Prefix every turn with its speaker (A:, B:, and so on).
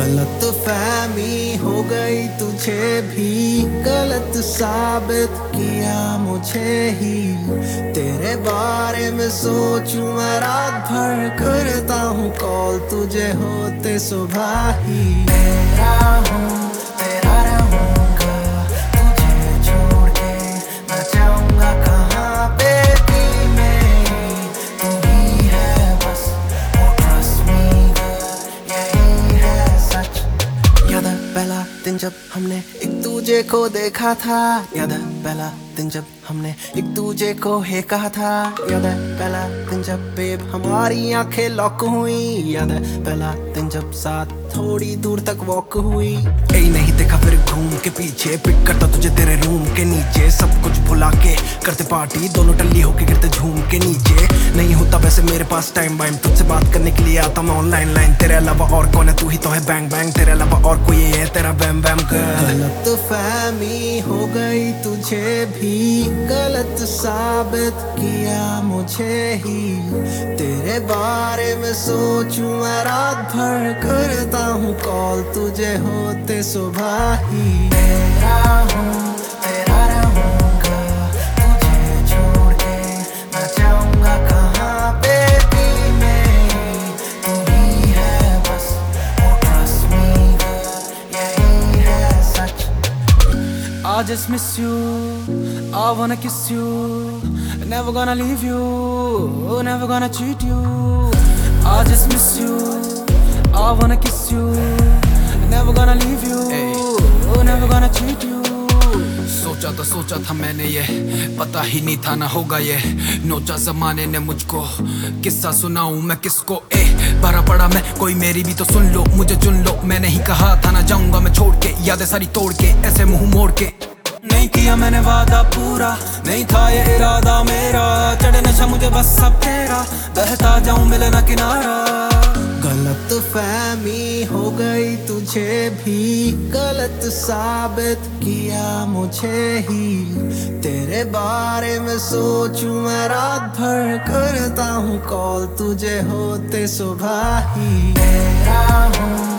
A: गलत फहमी हो गई तुझे भी, गलत साबित किया मुझे ही। तेरे बारे में सोचूं मैं रात भर, करता हूँ कॉल तुझे होते सुबह ही। तेरा हूँ तेरा रहूंगा, तुझे छोड़ के न जाऊंगा कहाँ पे भी मैं। तू ही है बस, oh trust me girl, यही है सच। याद है पहला दिन जब हमने एक दूजे को देखा था, याद है पहला दिन जब हमने एक दूजे को हे कहा था। याद है पहला दिन जब बेब हमारी आंखें लॉक हुई, याद है पहला दिन जब साथ थोड़ी दूर तक वॉक हुई। यही नहीं देखा फिर घूम के पीछे, पिक करता तुझे तेरे रूम के नीचे। सब कुछ भुला के करते पार्टी, दोनों टल्ली होके गिरते झूम के नीचे। नहीं होता वैसे मेरे पास टाइम वाइम, तुझसे बात करने के लिए आता मैं ऑनलाइन लाइन। तेरे अलावा और कौन है, तू ही तो है बैंग बैंग। तेरे अलावा और कोई है तेरा वैम वैम गर्ल। गलत फहमी हो गई तुझे भी, गलत साबित किया मुझे ही। तेरे बारे में सोचूं मैं रात भर, करता हूँ कॉल तुझे होते सुबह ही। तेरा हूँ तेरा रहूंगा, तुझे छोड़ के न जाऊंगा कहाँ पे भी मैं। तू ही है बस, oh trust me girl, यही है सच।
B: I just miss you, I wanna kiss you, never gonna leave you, never gonna cheat you. I just miss you, I wanna kiss you, never gonna leave you, never gonna cheat you.
C: सोचा था मैंने ये, पता ही नहीं था ना होगा ये। नोचा जमाने ने मुझको, किस्सा सुनाऊं मैं किसको। भरा पड़ा मैं, कोई मेरी भी तो सुन लो, मुझे चुन लो। मैंने ही कहा था ना जाऊंगा मैं छोड़ के, यादें सारी तोड़ के ऐसे मुंह मोड़ के।
B: नहीं किया मैंने वादा पूरा, नहीं था ये इरादा मेरा। चढ़े नशा मुझे बस सब तेरा, बहता जाऊं मिले ना किनारा।
A: गलत फहमी हो गई तुझे भी, गलत साबित किया मुझे ही। तेरे बारे में सोचूं मैं रात भर, करता हूँ कॉल तुझे होते सुबह ही। तेरा हूँ